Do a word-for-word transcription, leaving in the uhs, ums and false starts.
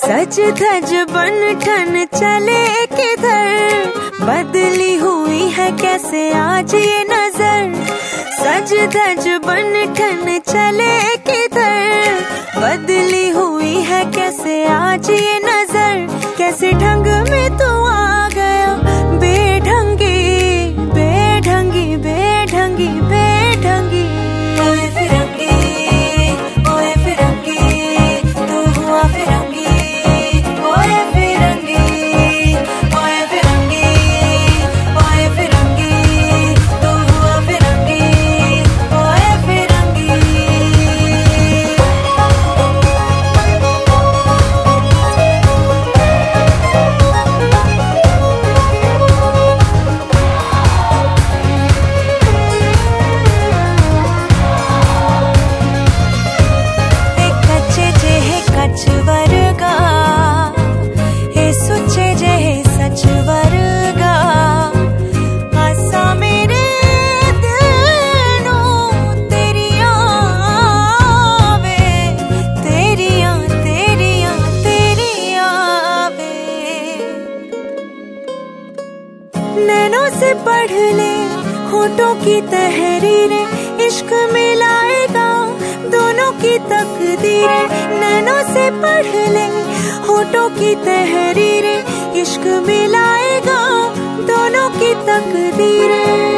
सज धज बन ठन चले किधर, बदली हुई है कैसे आज ये नजर। सज धज बन ठन चले किधर, बदली हुई है कैसे आज ये नजर। कैसे ढंग में तू आ गया बेढंगी बेढंगी बेढंगी बेढंगी। ओए फिरंगी ओए फिरंगी तू हुआ फिरंगी। ओए फिरंगी ओए फिरंगी ओए फिरंगी तू हुआ फिरंगी। ओए फिरंगी वर्गा हे सुचे जे सच वर्गा। आसा मेरे दिल नू तेरिया वे, तेरिया तेरिया तेरिया वे। नैनों से पढ़ ले होठों की तहरीरें, इश्क मिलाएगा दोनों की तकदीरें। नैनों से पढ़ ले होठों की तहरीरें, इश्क मिलाएगा दोनों की तकदीरें।